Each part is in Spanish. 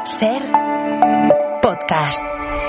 Ser podcast.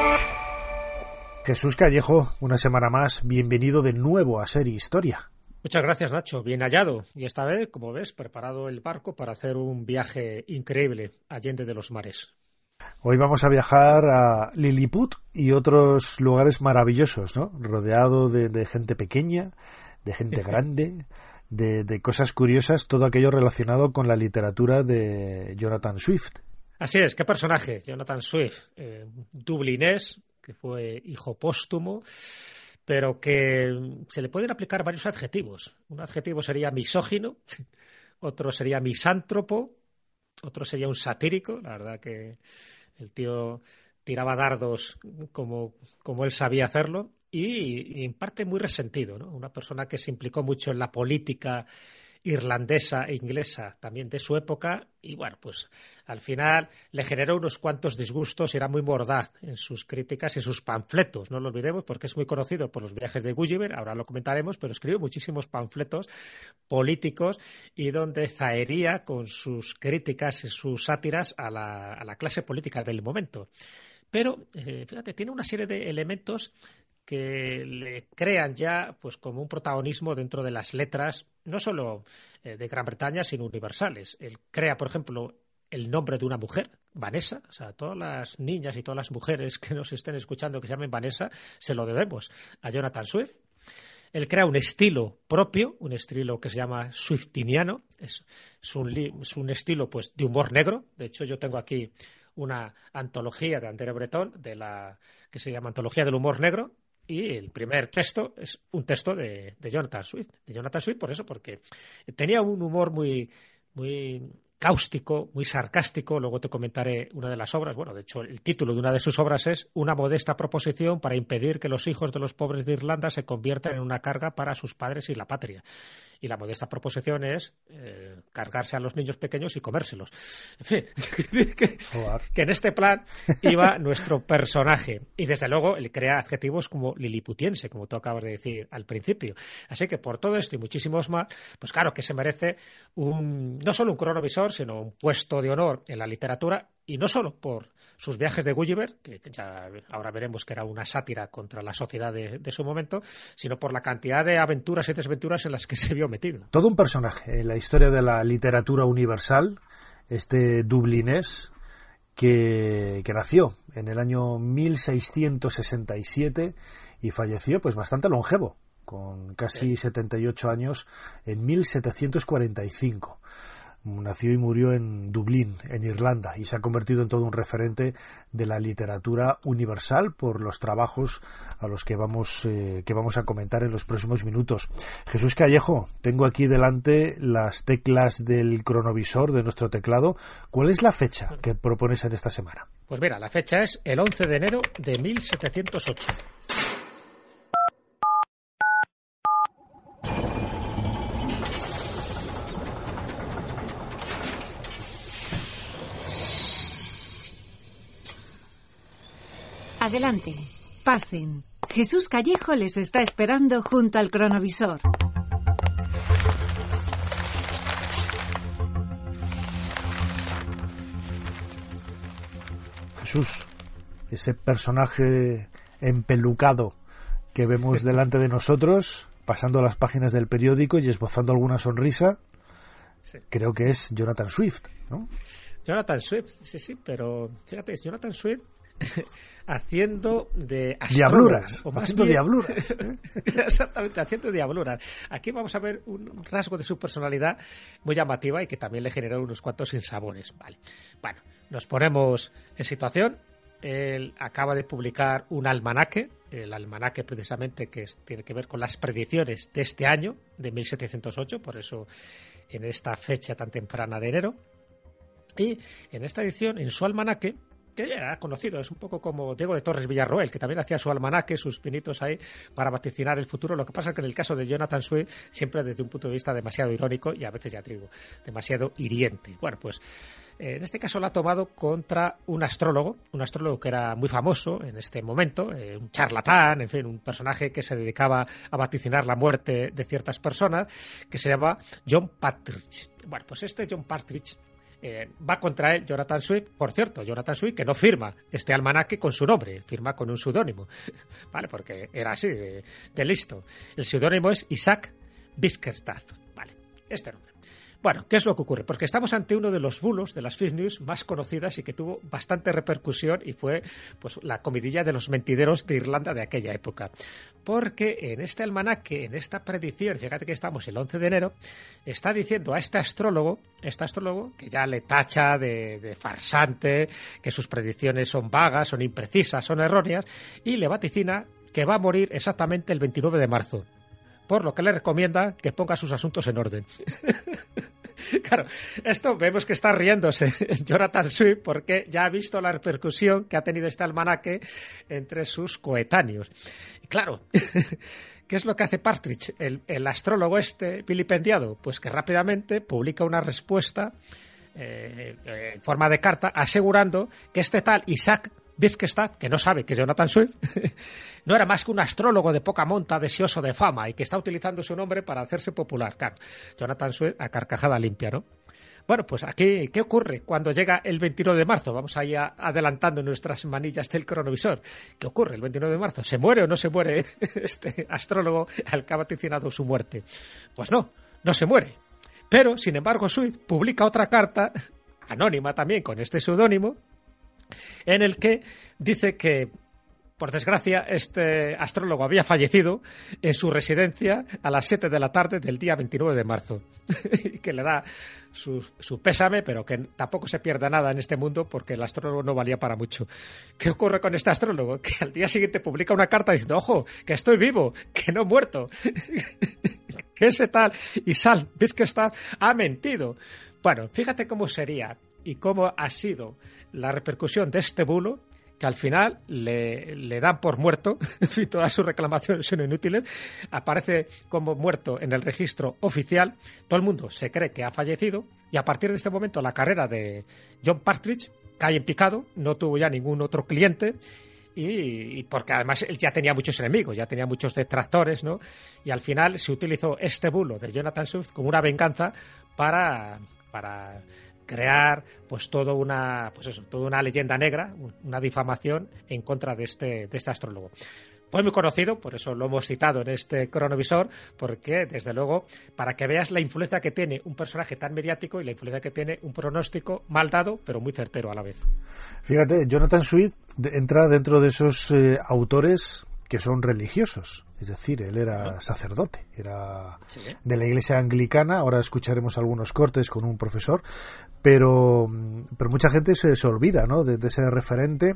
Jesús Callejo, una semana más, bienvenido de nuevo a Ser Historia. Muchas gracias, Nacho. Bien hallado. Y esta vez, como ves, preparado el barco para hacer un viaje increíble allende de los mares. Hoy vamos a viajar a Lilliput y otros lugares maravillosos, ¿no? Rodeado de gente pequeña, de gente grande, de cosas curiosas, todo aquello relacionado con la literatura de Jonathan Swift. Así es, qué personaje, Jonathan Swift, dublinés, que fue hijo póstumo, pero que se le pueden aplicar varios adjetivos. Un adjetivo sería misógino, otro sería misántropo, otro sería un satírico. La verdad que el tío tiraba dardos como él sabía hacerlo y en parte muy resentido, ¿no? Una persona que se implicó mucho en la política irlandesa e inglesa también de su época y bueno, pues al final le generó unos cuantos disgustos y era muy mordaz en sus críticas y sus panfletos, no lo olvidemos porque es muy conocido por los viajes de Gulliver, ahora lo comentaremos, pero escribió muchísimos panfletos políticos y donde zahería con sus críticas y sus sátiras a la clase política del momento. Pero, fíjate, tiene una serie de elementos que le crean ya pues como un protagonismo dentro de las letras, no solo de Gran Bretaña, sino universales. Él crea, por ejemplo, el nombre de una mujer, Vanessa. O sea, todas las niñas y todas las mujeres que nos estén escuchando que se llamen Vanessa, se lo debemos a Jonathan Swift. Él crea un estilo propio, un estilo que se llama swiftiniano. Es un estilo pues de humor negro. De hecho, yo tengo aquí una antología de André Breton que se llama Antología del Humor Negro. Y el primer texto es un texto de Jonathan Swift. De Jonathan Swift porque tenía un humor muy cáustico, muy sarcástico. Luego te comentaré una de las obras. Bueno, de hecho, el título de una de sus obras es Una modesta proposición para impedir que los hijos de los pobres de Irlanda se conviertan en una carga para sus padres y la patria. Y la modesta proposición es cargarse a los niños pequeños y comérselos. En fin, que en este plan iba nuestro personaje. Y desde luego él crea adjetivos como liliputiense, como tú acabas de decir al principio. Así que por todo esto y muchísimos más, pues claro que se merece no solo un cronovisor, sino un puesto de honor en la literatura. Y no solo por sus viajes de Gulliver, que ya ahora veremos que era una sátira contra la sociedad de su momento, sino por la cantidad de aventuras y desventuras en las que se vio metido. Todo un personaje en la historia de la literatura universal, este dublinés que nació en el año 1667 y falleció pues bastante longevo, con casi 78 años en 1745. Nació y murió en Dublín, en Irlanda, y se ha convertido en todo un referente de la literatura universal por los trabajos a los que vamos a comentar en los próximos minutos. Jesús Callejo, tengo aquí delante las teclas del cronovisor de nuestro teclado. ¿Cuál es la fecha que propones en esta semana? Pues mira, la fecha es el 11 de enero de 1708. Adelante, pasen. Jesús Callejo les está esperando junto al cronovisor. Jesús, ese personaje empelucado que vemos delante de nosotros, pasando las páginas del periódico y esbozando alguna sonrisa, sí. Creo que es Jonathan Swift, ¿no? Jonathan Swift, sí, pero fíjate, es Jonathan Swift haciendo de diabluras, haciendo diabluras. Exactamente, haciendo diabluras. Aquí vamos a ver un rasgo de su personalidad muy llamativa y que también le generó unos cuantos sinsabores. Vale. Bueno, nos ponemos en situación. Él acaba de publicar un almanaque, el almanaque precisamente que tiene que ver con las predicciones de este año, de 1708, por eso en esta fecha tan temprana de enero. Y en esta edición, en su almanaque, que ya era conocido, es un poco como Diego de Torres Villarroel, que también hacía su almanaque, sus pinitos ahí para vaticinar el futuro. Lo que pasa es que en el caso de Jonathan Swift, siempre desde un punto de vista demasiado irónico y a veces, ya te digo, demasiado hiriente. Bueno, pues en este caso lo ha tomado contra un astrólogo que era muy famoso en este momento, un charlatán, en fin, un personaje que se dedicaba a vaticinar la muerte de ciertas personas, que se llama John Partridge. Bueno, pues este John Partridge va contra él Jonathan Swift. Por cierto, Jonathan Swift que no firma este almanaque con su nombre, firma con un seudónimo, ¿vale? Porque era así de listo. El seudónimo es Isaac Bickerstaff, ¿vale? Este nombre. Bueno, ¿qué es lo que ocurre? Porque estamos ante uno de los bulos de las fake news más conocidas y que tuvo bastante repercusión y fue pues la comidilla de los mentideros de Irlanda de aquella época. Porque en este almanaque, en esta predicción, fíjate que estamos el 11 de enero, está diciendo a este astrólogo que ya le tacha de farsante, que sus predicciones son vagas, son imprecisas, son erróneas, y le vaticina que va a morir exactamente el 29 de marzo. Por lo que le recomienda que ponga sus asuntos en orden. Claro, esto vemos que está riéndose Jonathan Swift porque ya ha visto la repercusión que ha tenido este almanaque entre sus coetáneos. Y claro, ¿qué es lo que hace Partridge, el astrólogo vilipendiado? Pues que rápidamente publica una respuesta en forma de carta asegurando que este tal Isaac Bickerstaff, que no sabe que es Jonathan Swift, no era más que un astrólogo de poca monta, deseoso de fama y que está utilizando su nombre para hacerse popular. Claro, Jonathan Swift a carcajada limpia, ¿no? Bueno, pues aquí, ¿qué ocurre cuando llega el 29 de marzo? Vamos ahí adelantando nuestras manillas del cronovisor. ¿Qué ocurre el 29 de marzo? ¿Se muere o no se muere este astrólogo al que ha vaticinado su muerte? Pues no se muere. Pero, sin embargo, Swift publica otra carta, anónima también, con este seudónimo, en el que dice que, por desgracia, este astrólogo había fallecido en su residencia a las 7 de la tarde del día 29 de marzo. Y que le da su pésame, pero que tampoco se pierda nada en este mundo porque el astrólogo no valía para mucho. ¿Qué ocurre con este astrólogo? Que al día siguiente publica una carta diciendo, ojo, que estoy vivo, que no he muerto. Que ese tal Isaac Bickerstaff ha mentido. Bueno, fíjate cómo sería y cómo ha sido la repercusión de este bulo, que al final le dan por muerto y todas sus reclamaciones son inútiles, aparece como muerto en el registro oficial, todo el mundo se cree que ha fallecido y a partir de este momento la carrera de John Partridge cae en picado, no tuvo ya ningún otro cliente y porque además él ya tenía muchos enemigos, ya tenía muchos detractores, ¿no? Y al final se utilizó este bulo de Jonathan Swift como una venganza para crear pues toda una leyenda negra, una difamación en contra de este astrólogo. Fue muy conocido, por eso lo hemos citado en este cronovisor, porque desde luego, para que veas la influencia que tiene un personaje tan mediático y la influencia que tiene un pronóstico mal dado, pero muy certero a la vez. Fíjate, Jonathan Swift entra dentro de esos autores que son religiosos. Es decir, él era sacerdote, era de la iglesia anglicana. Ahora escucharemos algunos cortes con un profesor, pero mucha gente se olvida, ¿no?, de ese referente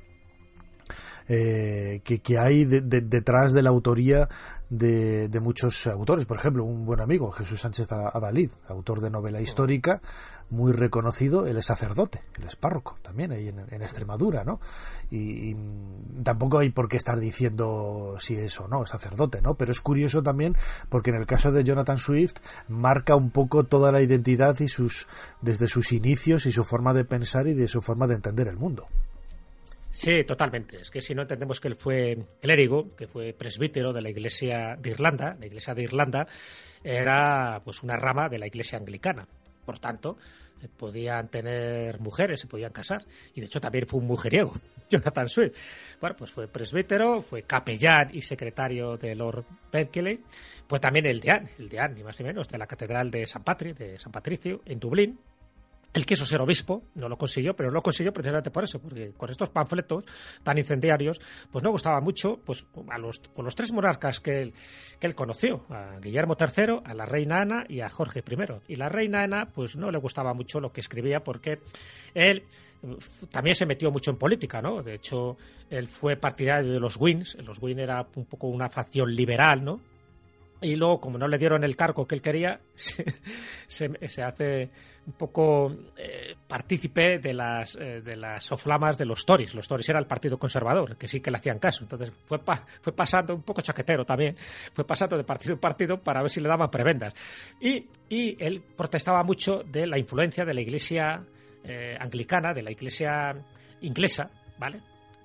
que hay detrás de la autoría de muchos autores. Por ejemplo, un buen amigo, Jesús Sánchez Adalid, autor de novela histórica, muy reconocido. Él es sacerdote, él es párroco también ahí en Extremadura, ¿no? Y tampoco hay por qué estar diciendo si es o no sacerdote, ¿no? Pero es curioso también porque en el caso de Jonathan Swift marca un poco toda la identidad y desde sus inicios y su forma de pensar y de su forma de entender el mundo. Sí, totalmente. Es que si no entendemos que él fue clérigo, que fue presbítero de la Iglesia de Irlanda, la Iglesia de Irlanda era pues una rama de la Iglesia anglicana. Por tanto, podían tener mujeres, se podían casar. Y de hecho también fue un mujeriego, Jonathan Swift. Bueno, pues fue presbítero, fue capellán y secretario de Lord Berkeley. Fue también el deán, ni más ni menos, de la Catedral de San Patricio, en Dublín. Él quiso ser obispo, no lo consiguió, pero lo consiguió precisamente por eso, porque con estos panfletos tan incendiarios, pues no gustaba mucho pues con los tres monarcas que él conoció, a Guillermo III, a la reina Ana y a Jorge I. Y la reina Ana, pues no le gustaba mucho lo que escribía porque él también se metió mucho en política, ¿no? De hecho, él fue partidario de los Whigs. Los Whigs era un poco una facción liberal, ¿no? Y luego, como no le dieron el cargo que él quería, se hace un poco partícipe de las soflamas de los Tories. Los Tories era el partido conservador, que sí que le hacían caso. Entonces fue pasando, un poco chaquetero también, fue pasando de partido en partido para ver si le daban prebendas. Y él protestaba mucho de la influencia de la iglesia anglicana, de la iglesia inglesa, ¿vale?,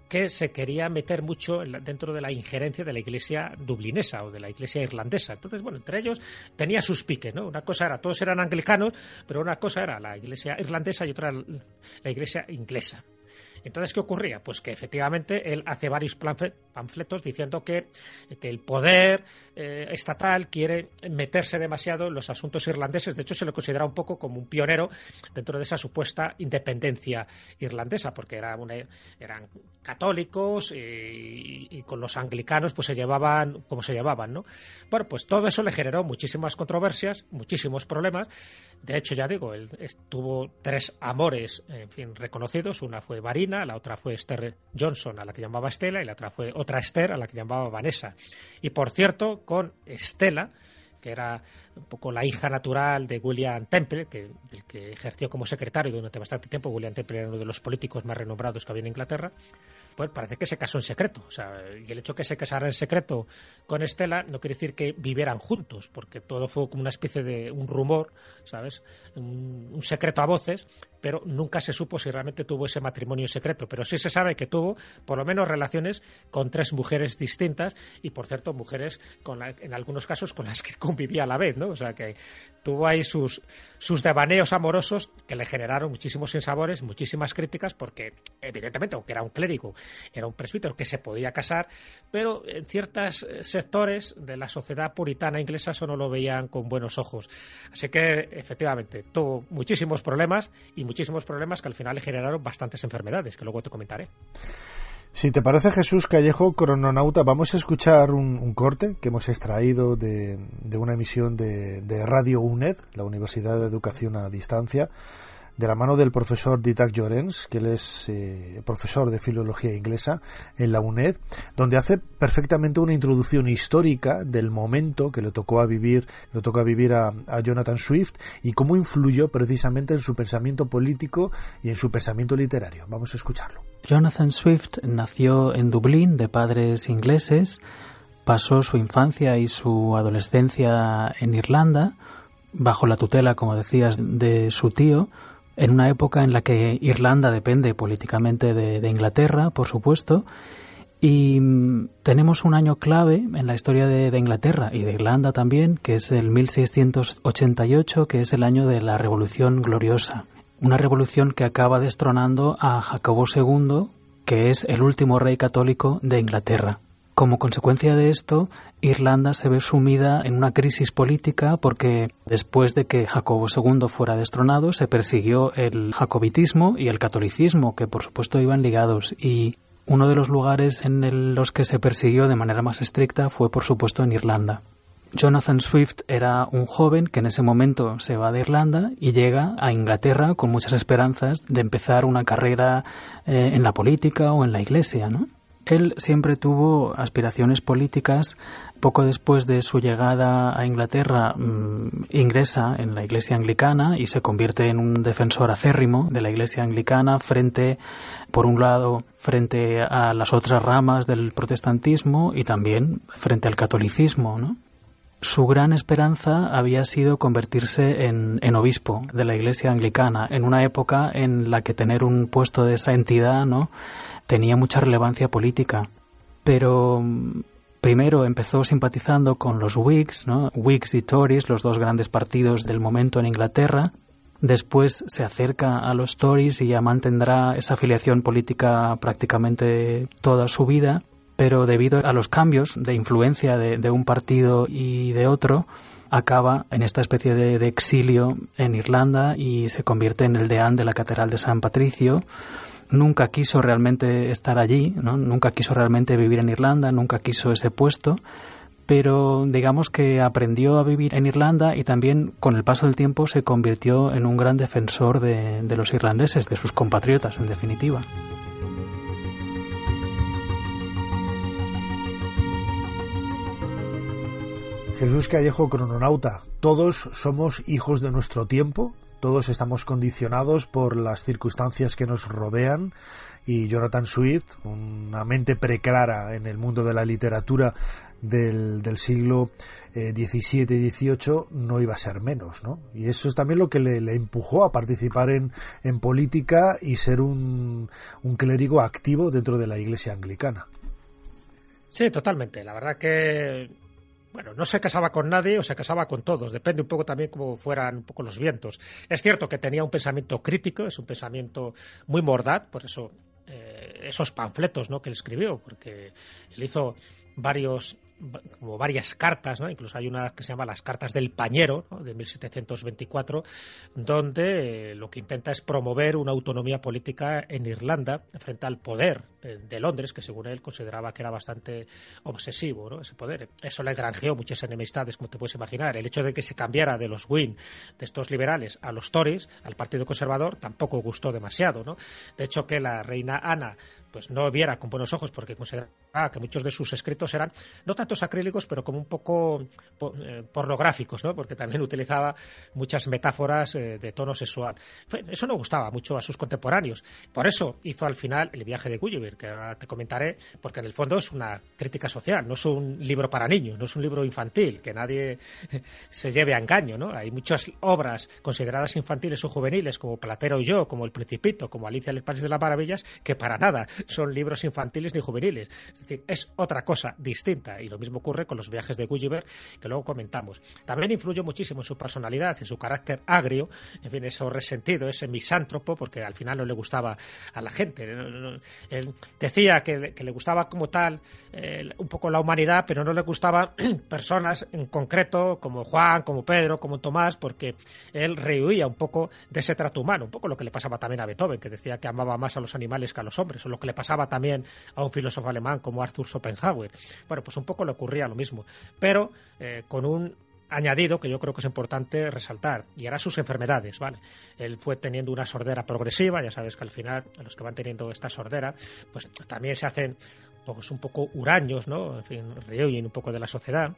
que se quería meter mucho dentro de la injerencia de la iglesia dublinesa o de la iglesia irlandesa. Entonces, bueno, entre ellos tenía sus piques, ¿no? Una cosa era, todos eran anglicanos, pero una cosa era la iglesia irlandesa y otra la iglesia inglesa. Entonces, ¿qué ocurría? Pues que efectivamente él hace varios panfletos diciendo que el poder estatal quiere meterse demasiado en los asuntos irlandeses. De hecho, se le considera un poco como un pionero dentro de esa supuesta independencia irlandesa, porque eran católicos y con los anglicanos pues se llevaban como se llevaban, ¿no? Bueno, pues todo eso le generó muchísimas controversias, muchísimos problemas. De hecho, ya digo, él tuvo 3 amores, en fin, reconocidos. Una fue Varina, la otra fue Esther Johnson, a la que llamaba Estela, y la otra fue otra Esther, a la que llamaba Vanessa. Y por cierto, con Estela, que era un poco la hija natural de William Temple, el que ejerció como secretario durante bastante tiempo. William Temple era uno de los políticos más renombrados que había en Inglaterra. Pues parece que se casó en secreto. O sea, y el hecho de que se casara en secreto con Estela no quiere decir que vivieran juntos, porque todo fue como una especie de un rumor, ¿sabes? Un secreto a voces, pero nunca se supo si realmente tuvo ese matrimonio secreto. Pero sí se sabe que tuvo, por lo menos, relaciones con 3 mujeres distintas y, por cierto, mujeres en algunos casos con las que convivía a la vez, ¿no? O sea, que tuvo ahí sus devaneos amorosos que le generaron muchísimos sinsabores, muchísimas críticas, porque, evidentemente, aunque era un clérigo, era un presbítero que se podía casar, pero en ciertos sectores de la sociedad puritana inglesa eso no lo veían con buenos ojos. Así que, efectivamente, tuvo muchísimos problemas que al final le generaron bastantes enfermedades, que luego te comentaré. Si te parece, Jesús Callejo, crononauta, vamos a escuchar un corte que hemos extraído de una emisión de Radio UNED, la Universidad de Educación a Distancia, de la mano del profesor Didac Llorens, que él es profesor de filología inglesa en la UNED, donde hace perfectamente una introducción histórica del momento que le tocó vivir a Jonathan Swift y cómo influyó precisamente en su pensamiento político y en su pensamiento literario. Vamos a escucharlo. Jonathan Swift nació en Dublín de padres ingleses, pasó su infancia y su adolescencia en Irlanda, bajo la tutela, como decías, de su tío, en una época en la que Irlanda depende políticamente de Inglaterra, por supuesto, y tenemos un año clave en la historia de Inglaterra y de Irlanda también, que es el 1688, que es el año de la Revolución Gloriosa. Una revolución que acaba destronando a Jacobo II, que es el último rey católico de Inglaterra. Como consecuencia de esto, Irlanda se ve sumida en una crisis política porque después de que Jacobo II fuera destronado se persiguió el jacobitismo y el catolicismo, que por supuesto iban ligados, y uno de los lugares en los que se persiguió de manera más estricta fue por supuesto en Irlanda. Jonathan Swift era un joven que en ese momento se va de Irlanda y llega a Inglaterra con muchas esperanzas de empezar una carrera en la política o en la iglesia, ¿no? Él siempre tuvo aspiraciones políticas. Poco después de su llegada a Inglaterra, ingresa en la Iglesia Anglicana y se convierte en un defensor acérrimo de la Iglesia Anglicana por un lado, frente a las otras ramas del protestantismo y también frente al catolicismo, ¿no? Su gran esperanza había sido convertirse en obispo de la Iglesia Anglicana en una época en la que tener un puesto de esa entidad, ¿no?, tenía mucha relevancia política. Pero primero empezó simpatizando con los Whigs, ¿no?, Whigs y Tories, los 2 grandes partidos del momento en Inglaterra. Después se acerca a los Tories y ya mantendrá esa afiliación política prácticamente toda su vida. Pero debido a los cambios de influencia de un partido y de otro, acaba en esta especie de exilio en Irlanda y se convierte en el deán de la Catedral de San Patricio. Nunca quiso realmente estar allí, ¿no? Nunca quiso realmente vivir en Irlanda, nunca quiso ese puesto, pero digamos que aprendió a vivir en Irlanda y también con el paso del tiempo se convirtió en un gran defensor de los irlandeses, de sus compatriotas en definitiva. Jesús Callejo, crononauta, todos somos hijos de nuestro tiempo, todos estamos condicionados por las circunstancias que nos rodean, y Jonathan Swift, una mente preclara en el mundo de la literatura del siglo XVII y XVIII, no iba a ser menos, ¿no? Y eso es también lo que le empujó a participar en política y ser un clérigo activo dentro de la Iglesia anglicana. Sí, totalmente. La verdad que, bueno, no se casaba con nadie o se casaba con todos. Depende un poco también cómo fueran un poco los vientos. Es cierto que tenía un pensamiento crítico, es un pensamiento muy mordaz, por eso esos panfletos, ¿no?, que él escribió, porque él hizo varias cartas, ¿no? Incluso hay una que se llama Las Cartas del Pañero, ¿no?, de 1724, donde lo que intenta es promover una autonomía política en Irlanda frente al poder de Londres, que según él consideraba que era bastante obsesivo, ¿no?, ese poder. Eso le granjeó muchas enemistades, como te puedes imaginar. El hecho de que se cambiara de los Wynne, de estos liberales, a los Tories, al Partido Conservador, tampoco gustó demasiado, ¿no? De hecho, que la reina Ana pues no viera con buenos ojos, porque consideraba que muchos de sus escritos eran no tanto sacrílegos, pero como un poco pornográficos, ¿no?, porque también utilizaba muchas metáforas de tono sexual. Eso no gustaba mucho a sus contemporáneos. Por eso hizo al final El viaje de Gulliver, que ahora te comentaré, porque en el fondo es una crítica social, no es un libro para niños, no es un libro infantil, que nadie se lleve a engaño, ¿no? Hay muchas obras consideradas infantiles o juveniles, como Platero y yo, como El Principito, como Alicia en el País de las Maravillas, que para nada son libros infantiles ni juveniles. Es decir, es otra cosa distinta, y lo mismo ocurre con Los viajes de Gulliver, que luego comentamos. También influyó muchísimo en su personalidad, en su carácter agrio, en fin, eso resentido, ese misántropo, porque al final no le gustaba a la gente. Él decía que le gustaba como tal un poco la humanidad, pero no le gustaban personas en concreto como Juan, como Pedro, como Tomás, porque él rehuía un poco de ese trato humano, un poco lo que le pasaba también a Beethoven, que decía que amaba más a los animales que a los hombres, o lo que le pasaba también a un filósofo alemán como Arthur Schopenhauer. Bueno, pues un poco le ocurría lo mismo, pero con un añadido que yo creo que es importante resaltar, y eran sus enfermedades, ¿vale? Él fue teniendo una sordera progresiva, ya sabes que al final los que van teniendo esta sordera pues también se hacen pues un poco huraños, ¿no? En fin, rehuyen un poco de la sociedad.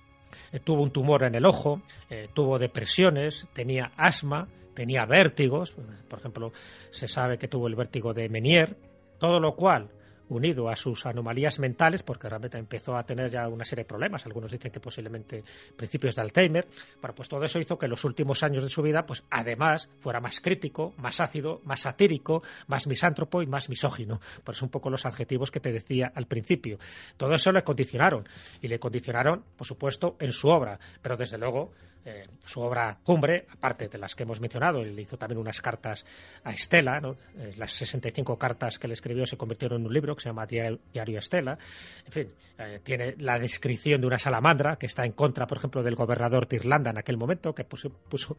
Tuvo un tumor en el ojo, tuvo depresiones, tenía asma, tenía vértigos, por ejemplo, se sabe que tuvo el vértigo de Meniere, todo lo cual, unido a sus anomalías mentales, porque realmente empezó a tener ya una serie de problemas, algunos dicen que posiblemente principios de Alzheimer, bueno, pues todo eso hizo que los últimos años de su vida, pues además fuera más crítico, más ácido, más satírico, más misántropo y más misógino. Por eso un poco los adjetivos que te decía al principio. Todo eso le condicionaron, y le condicionaron, por supuesto, en su obra, pero desde luego su obra cumbre, aparte de las que hemos mencionado, él hizo también unas cartas a Estela, ¿no? Las 65 cartas que le escribió se convirtieron en un libro que se llama Diario Estela. En fin, tiene la descripción de una salamandra que está en contra, por ejemplo, del gobernador de Irlanda en aquel momento, que puso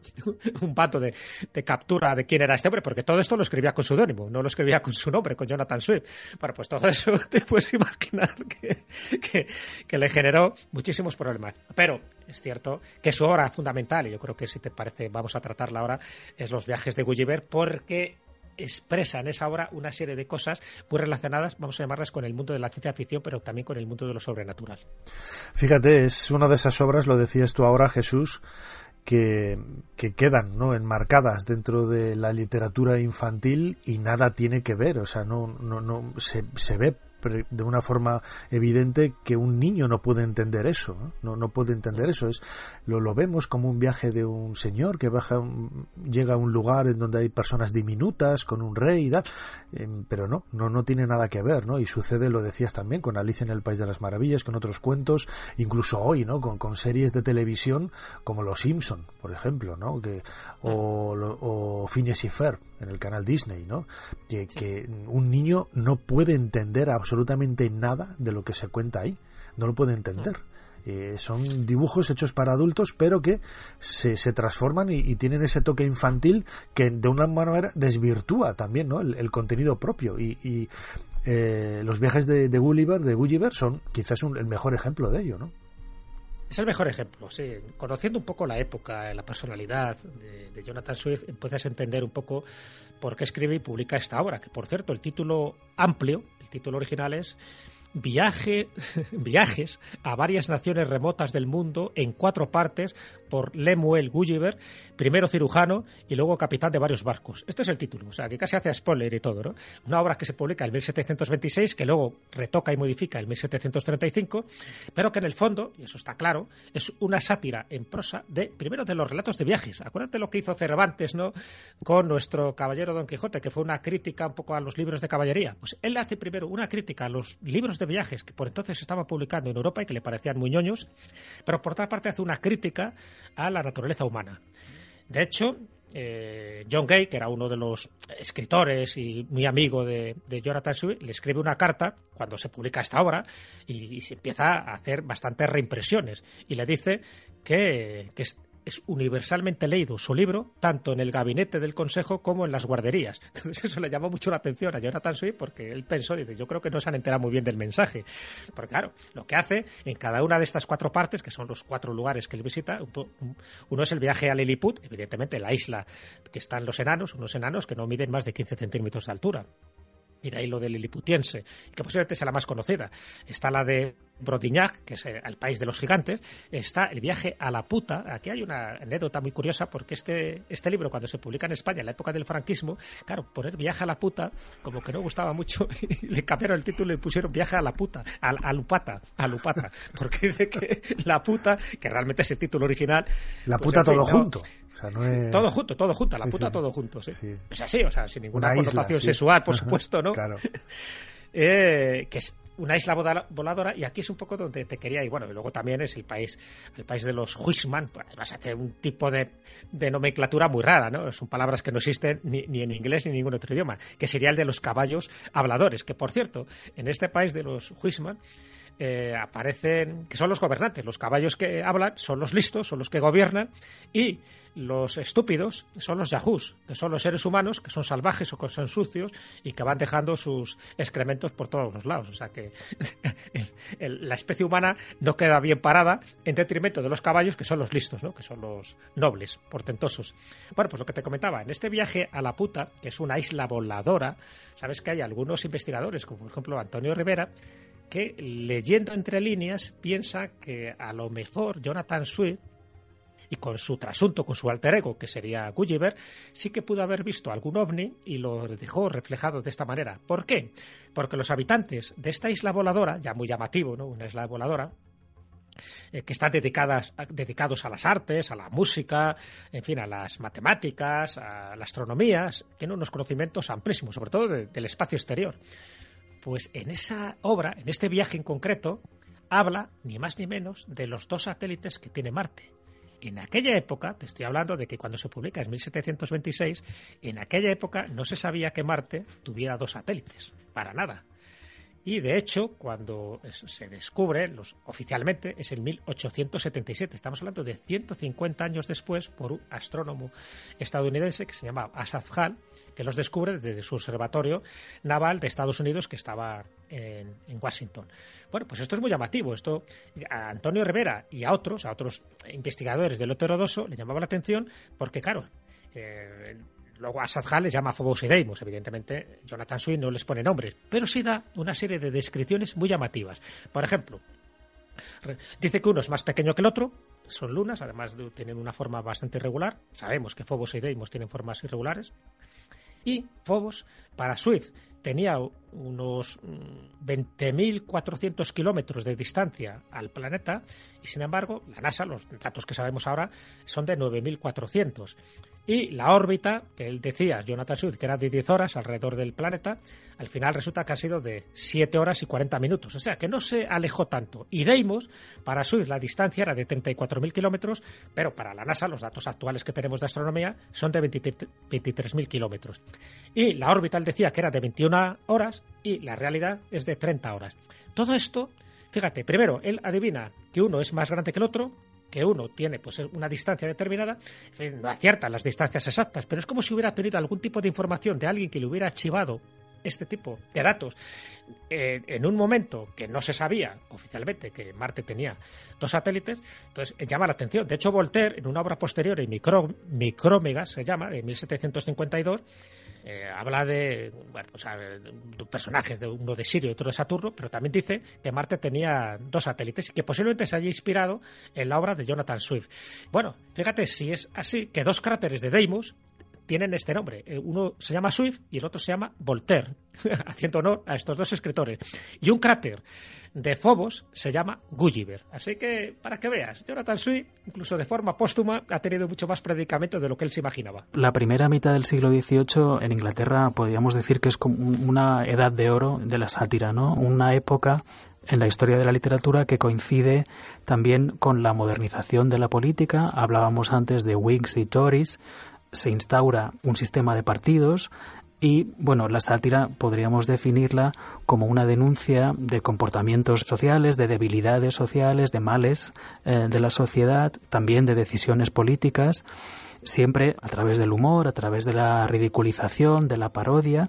un pato de captura de quién era este hombre, porque todo esto lo escribía con seudónimo, no lo escribía con su nombre, con Jonathan Swift. Bueno, pues todo eso te puedes imaginar que le generó muchísimos problemas. Pero es cierto que su obra fundamental, y yo creo que si te parece vamos a tratarla ahora, es Los viajes de Gulliver, porque expresa en esa obra una serie de cosas muy relacionadas, vamos a llamarlas, con el mundo de la ciencia ficción, pero también con el mundo de lo sobrenatural. Fíjate, es una de esas obras, lo decías tú ahora, Jesús, que quedan, ¿no?, enmarcadas dentro de la literatura infantil, y nada tiene que ver, o sea, no se ve de una forma evidente que un niño no puede entender eso, no puede entender eso. Lo vemos como un viaje de un señor que llega a un lugar en donde hay personas diminutas con un rey y tal, pero no tiene nada que ver, ¿no? Y sucede, lo decías también, con Alicia en el País de las Maravillas, con otros cuentos, incluso hoy, ¿no?, con series de televisión como Los Simpson, por ejemplo, ¿no?, o Phineas y Ferb en el canal Disney, ¿no?, que un niño no puede entender absolutamente nada de lo que se cuenta ahí, no lo puede entender. Son dibujos hechos para adultos, pero que se transforman y tienen ese toque infantil que de una manera desvirtúa también, ¿no?, el contenido propio. Y los viajes de Gulliver son quizás el mejor ejemplo de ello, ¿no? Es el mejor ejemplo, sí. Conociendo un poco la época, la personalidad de Jonathan Swift, puedes entender un poco por qué escribe y publica esta obra, que por cierto, el título amplio, el título original es viajes a varias naciones remotas del mundo en 4 partes por Lemuel Gulliver, primero cirujano y luego capitán de varios barcos. Este es el título, o sea, que casi hace spoiler y todo, ¿no? Una obra que se publica en 1726, que luego retoca y modifica en 1735, pero que en el fondo, y eso está claro, es una sátira en prosa primero de los relatos de viajes. Acuérdate lo que hizo Cervantes, ¿no?, con nuestro caballero Don Quijote, que fue una crítica un poco a los libros de caballería. Pues él hace primero una crítica a los libros de viajes que por entonces se estaban publicando en Europa y que le parecían muy ñoños, pero por otra parte hace una crítica a la naturaleza humana. De hecho, John Gay, que era uno de los escritores y muy amigo de Jonathan Swift, le escribe una carta cuando se publica esta obra y se empieza a hacer bastantes reimpresiones y le dice que es universalmente leído su libro, tanto en el gabinete del consejo como en las guarderías. Entonces eso le llamó mucho la atención a Jonathan Swift, porque él pensó, dice, yo creo que no se han enterado muy bien del mensaje. Porque claro, lo que hace en cada una de estas 4 partes, que son los 4 lugares que él visita, uno es el viaje a Lilliput, evidentemente la isla que están los enanos, unos enanos que no miden más de 15 centímetros de altura. Y de ahí lo del liliputiense, que posiblemente sea la más conocida. Está la de Brodignac, que es el país de los gigantes. Está el viaje a la puta. Aquí hay una anécdota muy curiosa, porque este libro, cuando se publica en España en la época del franquismo, claro, poner viaje a la puta como que no gustaba mucho, y le cambiaron el título y pusieron viaje a la puta, a Lupata, porque dice que la puta, que realmente es el título original. La pues, puta todo fin, junto. O sea, no es... Todo junto, la puta todo junto, sí. Es así, o sea, sin ninguna connotación sexual, por supuesto, ¿no? Claro. Que es una isla voladora, y aquí es un poco donde te quería ir. Bueno, y luego también es el país de los Huisman. Además hace un tipo de nomenclatura muy rara, ¿no? Son palabras que no existen ni en inglés ni en ningún otro idioma, que sería el de los caballos habladores, que por cierto, en este país de los Huisman aparecen, que son los gobernantes. Los caballos que hablan son los listos, son los que gobiernan, y los estúpidos son los yahoos, que son los seres humanos que son salvajes o que son sucios y que van dejando sus excrementos por todos los lados. O sea que la especie humana no queda bien parada en detrimento de los caballos, que son los listos, ¿no?, que son los nobles, portentosos. Bueno, pues lo que te comentaba, en este viaje a la puta, que es una isla voladora, sabes que hay algunos investigadores, como por ejemplo Antonio Rivera, que leyendo entre líneas piensa que a lo mejor Jonathan Swift, y con su trasunto, con su alter ego, que sería Gulliver, sí que pudo haber visto algún ovni y lo dejó reflejado de esta manera. ¿Por qué? Porque los habitantes de esta isla voladora, ya muy llamativo, ¿no?, una isla voladora, que están dedicados a las artes, a la música, en fin, a las matemáticas, a la astronomía, tienen unos conocimientos amplísimos, sobre todo del espacio exterior. Pues en esa obra, en este viaje en concreto, habla ni más ni menos de los 2 satélites que tiene Marte. En aquella época, te estoy hablando de que cuando se publica en 1726, en aquella época no se sabía que Marte tuviera 2 satélites, para nada. Y de hecho, cuando se descubre, oficialmente, es en 1877. Estamos hablando de 150 años después, por un astrónomo estadounidense que se llama Asaph Hall, que los descubre desde su observatorio naval de Estados Unidos, que estaba en Washington. Bueno, pues esto es muy llamativo. Esto a Antonio Rivera y a otros investigadores del heterodoso le llamaba la atención porque, claro, luego Asaph Hall les llama Phobos y Deimos. Evidentemente, Jonathan Swift no les pone nombres, pero sí da una serie de descripciones muy llamativas. Por ejemplo, dice que uno es más pequeño que el otro, son lunas, además tienen una forma bastante irregular. Sabemos que Phobos y Deimos tienen formas irregulares. Y Phobos, para Swift, tenía unos 20.400 kilómetros de distancia al planeta, y sin embargo, la NASA, los datos que sabemos ahora, son de 9.400. Y la órbita, que él decía, Jonathan Swift, que era de 10 horas alrededor del planeta, al final resulta que ha sido de 7 horas y 40 minutos. O sea, que no se alejó tanto. Y Deimos, para Swift, la distancia era de 34.000 kilómetros, pero para la NASA, los datos actuales que tenemos de astronomía, son de 23.000 kilómetros. Y la órbita, él decía que era de 21 horas, y la realidad es de 30 horas. Todo esto, fíjate, primero, él adivina que uno es más grande que el otro, que uno tiene pues una distancia determinada, no acierta las distancias exactas, pero es como si hubiera tenido algún tipo de información de alguien que le hubiera archivado este tipo de datos en un momento que no se sabía oficialmente que Marte tenía 2 satélites. Entonces llama la atención. De hecho, Voltaire, en una obra posterior, en Micrómegas se llama, de 1752, habla de personajes, de uno de Sirio y otro de Saturno, pero también dice que Marte tenía 2 satélites y que posiblemente se haya inspirado en la obra de Jonathan Swift. Bueno, fíjate si es así, que 2 cráteres de Deimos tienen este nombre. Uno se llama Swift y el otro se llama Voltaire, haciendo honor a estos 2 escritores. Y un cráter de Phobos se llama Gulliver. Así que, para que veas, Jonathan Swift, incluso de forma póstuma, ha tenido mucho más predicamento de lo que él se imaginaba. La primera mitad del siglo XVIII en Inglaterra podríamos decir que es como una edad de oro de la sátira, ¿no? Una época en la historia de la literatura que coincide también con la modernización de la política. Hablábamos antes de Whigs y Tories. Se instaura un sistema de partidos y, bueno, la sátira podríamos definirla como una denuncia de comportamientos sociales, de debilidades sociales, de males de la sociedad, también de decisiones políticas, siempre a través del humor, a través de la ridiculización, de la parodia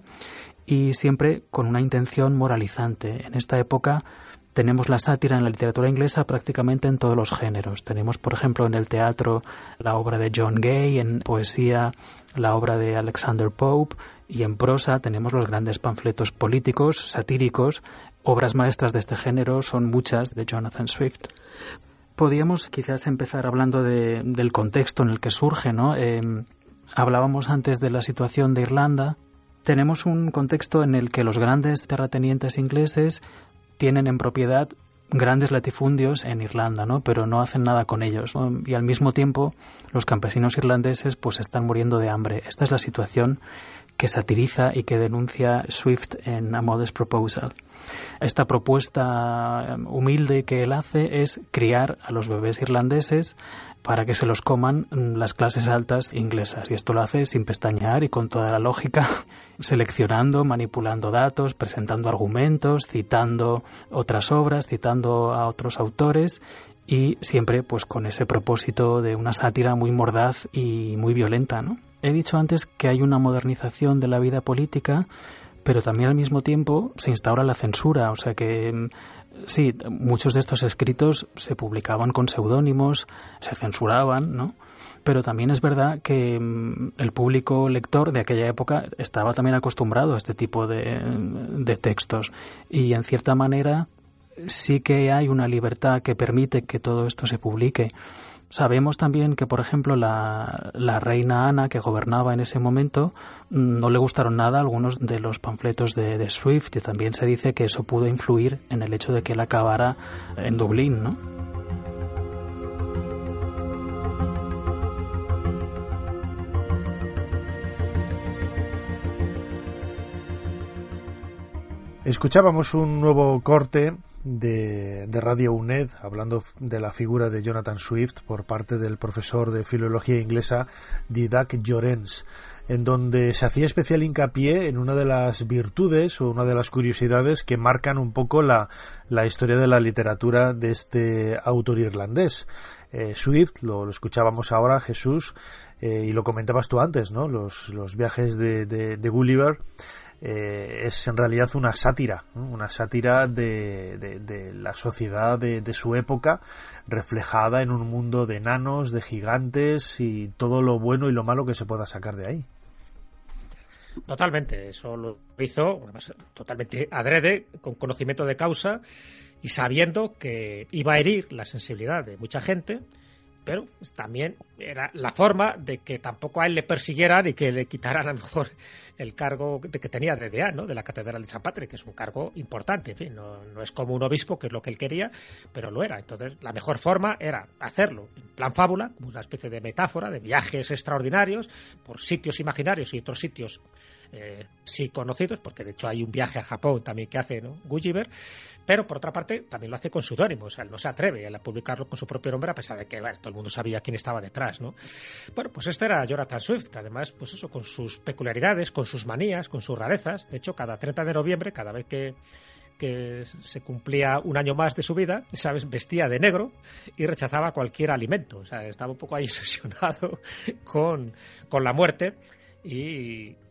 y siempre con una intención moralizante. En esta época tenemos la sátira en la literatura inglesa prácticamente en todos los géneros. Tenemos, por ejemplo, en el teatro la obra de John Gay, en poesía la obra de Alexander Pope y en prosa tenemos los grandes panfletos políticos, satíricos. Obras maestras de este género son muchas de Jonathan Swift. Podríamos quizás empezar hablando del contexto en el que surge, ¿no? Hablábamos antes de la situación de Irlanda. Tenemos un contexto en el que los grandes terratenientes ingleses tienen en propiedad grandes latifundios en Irlanda, ¿no? Pero no hacen nada con ellos, ¿no? Y al mismo tiempo los campesinos irlandeses pues están muriendo de hambre. Esta es la situación que satiriza y que denuncia Swift en A Modest Proposal. Esta propuesta humilde que él hace es criar a los bebés irlandeses para que se los coman las clases altas inglesas. Y esto lo hace sin pestañear y con toda la lógica, seleccionando, manipulando datos, presentando argumentos, citando otras obras, citando a otros autores y siempre pues con ese propósito de una sátira muy mordaz y muy violenta, ¿no? He dicho antes que hay una modernización de la vida política, pero también al mismo tiempo se instaura la censura, o sea que sí, muchos de estos escritos se publicaban con seudónimos, se censuraban, ¿no? Pero también es verdad que el público lector de aquella época estaba también acostumbrado a este tipo de textos y en cierta manera sí que hay una libertad que permite que todo esto se publique. Sabemos también que, por ejemplo, la reina Ana, que gobernaba en ese momento, no le gustaron nada algunos de los panfletos de Swift y también se dice que eso pudo influir en el hecho de que él acabara en Dublín, ¿no? Escuchábamos un nuevo corte de Radio UNED hablando de la figura de Jonathan Swift por parte del profesor de filología inglesa Didac Llorens, en donde se hacía especial hincapié en una de las virtudes o una de las curiosidades que marcan un poco la historia de la literatura de este autor irlandés. Swift, lo escuchábamos ahora, Jesús, y lo comentabas tú antes, ¿no? Los viajes de Gulliver. Es en realidad una sátira, ¿no? Una sátira de la sociedad de su época, reflejada en un mundo de enanos, de gigantes y todo lo bueno y lo malo que se pueda sacar de ahí. Totalmente, eso lo hizo totalmente adrede, con conocimiento de causa y sabiendo que iba a herir la sensibilidad de mucha gente, pero también era la forma de que tampoco a él le persiguieran y que le quitaran a lo mejor el cargo que tenía de deán, ¿no? De la Catedral de San Patrick, que es un cargo importante, en fin, no es como un obispo, que es lo que él quería, pero lo era. Entonces, la mejor forma era hacerlo en plan fábula, como una especie de metáfora, de viajes extraordinarios por sitios imaginarios y otros sitios sí conocidos, porque de hecho hay un viaje a Japón también que hace, ¿no? Gulliver, pero por otra parte también lo hace con seudónimo, o sea, él no se atreve a publicarlo con su propio nombre a pesar de que, bueno, todo el mundo sabía quién estaba detrás, ¿no? Bueno, pues este era Jonathan Swift, que además, pues eso, con sus peculiaridades, con sus manías, con sus rarezas. De hecho, cada 30 de noviembre, cada vez que se cumplía un año más de su vida, ¿sabes?, vestía de negro y rechazaba cualquier alimento, o sea, estaba un poco ahí obsesionado con la muerte. Y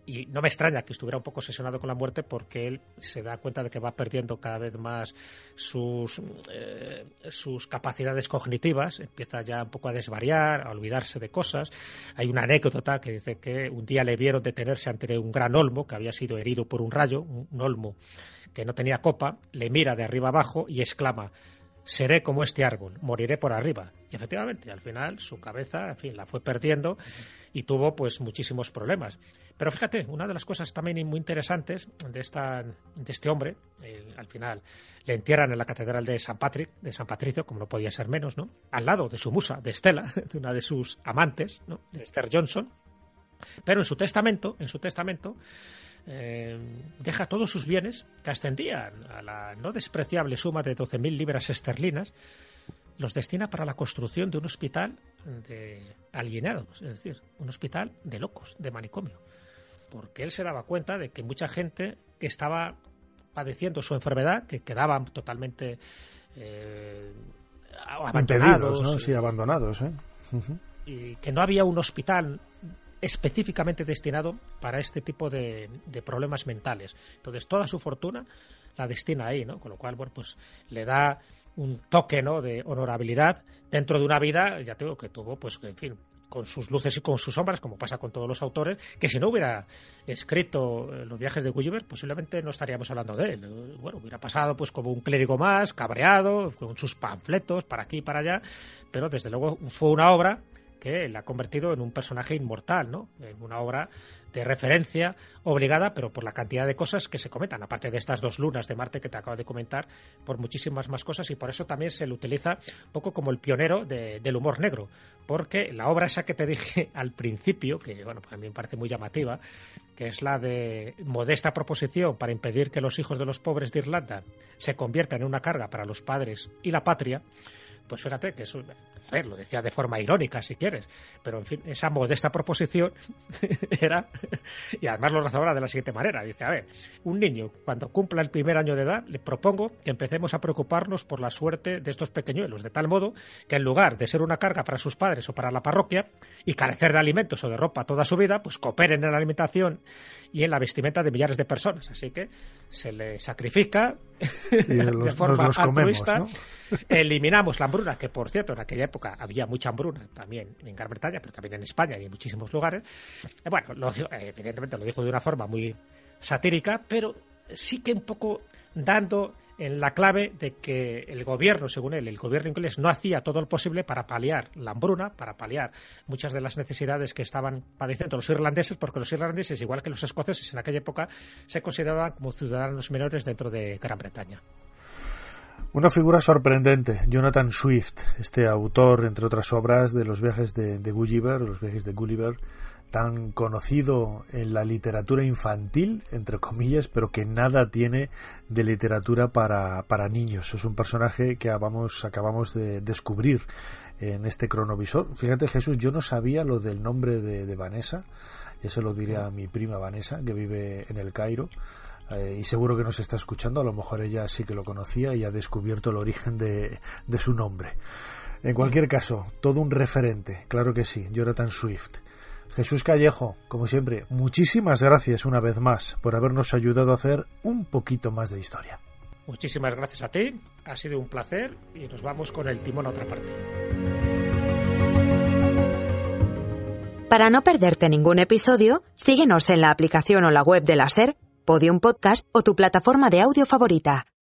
Y no me extraña que estuviera un poco obsesionado con la muerte, porque él se da cuenta de que va perdiendo cada vez más sus capacidades cognitivas, empieza ya un poco a desvariar, a olvidarse de cosas. Hay una anécdota que dice que un día le vieron detenerse ante un gran olmo que había sido herido por un rayo, un olmo que no tenía copa, le mira de arriba abajo y exclama: seré como este árbol, moriré por arriba. Y efectivamente, al final su cabeza, en fin, la fue perdiendo y tuvo pues muchísimos problemas. Pero fíjate, una de las cosas también muy interesantes de este hombre, al final le entierran en la catedral de San Patricio, como no podía ser menos, ¿no? Al lado de su musa, de Estela, de una de sus amantes, ¿no? De Esther Johnson. Pero en su testamento deja todos sus bienes, que ascendían a la no despreciable suma de 12.000 libras esterlinas, los destina para la construcción de un hospital de alienados, es decir, un hospital de locos, de manicomio. Porque él se daba cuenta de que mucha gente que estaba padeciendo su enfermedad, que quedaban totalmente abandonados, ¿no? Sí, abandonados, Uh-huh. Y que no había un hospital específicamente destinado para este tipo de problemas mentales. Entonces, toda su fortuna la destina ahí, ¿no? Con lo cual, bueno, pues le da un toque, ¿no?, de honorabilidad dentro de una vida, ya te digo, que tuvo, pues, en fin, con sus luces y con sus sombras, como pasa con todos los autores, que si no hubiera escrito los viajes de Gulliver, posiblemente no estaríamos hablando de él. Bueno, hubiera pasado pues como un clérigo más, cabreado, con sus panfletos para aquí y para allá, pero desde luego fue una obra que la ha convertido en un personaje inmortal, ¿no? En una obra de referencia obligada, pero por la cantidad de cosas que se comentan, aparte de estas 2 lunas de Marte que te acabo de comentar, por muchísimas más cosas, y por eso también se le utiliza un poco como el pionero del humor negro, porque la obra esa que te dije al principio, que bueno, pues a mí me parece muy llamativa, que es la de Modesta proposición para impedir que los hijos de los pobres de Irlanda se conviertan en una carga para los padres y la patria, pues fíjate que eso, a ver, lo decía de forma irónica si quieres, pero en fin, esa modesta proposición era, y además lo razonaba de la siguiente manera, dice, a ver, un niño cuando cumpla el primer año de edad le propongo que empecemos a preocuparnos por la suerte de estos pequeñuelos, de tal modo que en lugar de ser una carga para sus padres o para la parroquia y carecer de alimentos o de ropa toda su vida, pues cooperen en la alimentación y en la vestimenta de millares de personas, así que se le sacrifica de forma altruista, ¿no? Eliminamos la hambruna, que por cierto en aquella época había mucha hambruna también en Gran Bretaña, pero también en España y en muchísimos lugares. Bueno, evidentemente lo dijo de una forma muy satírica, pero sí que un poco dando en la clave de que el gobierno, según él, el gobierno inglés no hacía todo lo posible para paliar la hambruna, para paliar muchas de las necesidades que estaban padeciendo los irlandeses, porque los irlandeses, igual que los escoceses en aquella época, se consideraban como ciudadanos menores dentro de Gran Bretaña. Una figura sorprendente, Jonathan Swift, este autor, entre otras obras, de los viajes de Gulliver, los viajes de Gulliver, tan conocido en la literatura infantil, entre comillas, pero que nada tiene de literatura para niños. Es un personaje que acabamos de descubrir en este cronovisor. Fíjate, Jesús, yo no sabía lo del nombre de Vanessa, ya se lo diré a mi prima Vanessa, que vive en el Cairo. Y seguro que nos está escuchando, a lo mejor ella sí que lo conocía y ha descubierto el origen de su nombre. En cualquier caso, todo un referente, claro que sí, Jonathan Swift. Jesús Callejo, como siempre, muchísimas gracias una vez más por habernos ayudado a hacer un poquito más de historia. Muchísimas gracias a ti, ha sido un placer y nos vamos con el timón a otra parte. Para no perderte ningún episodio, síguenos en la aplicación o la web de la SER, Podium Podcast o tu plataforma de audio favorita.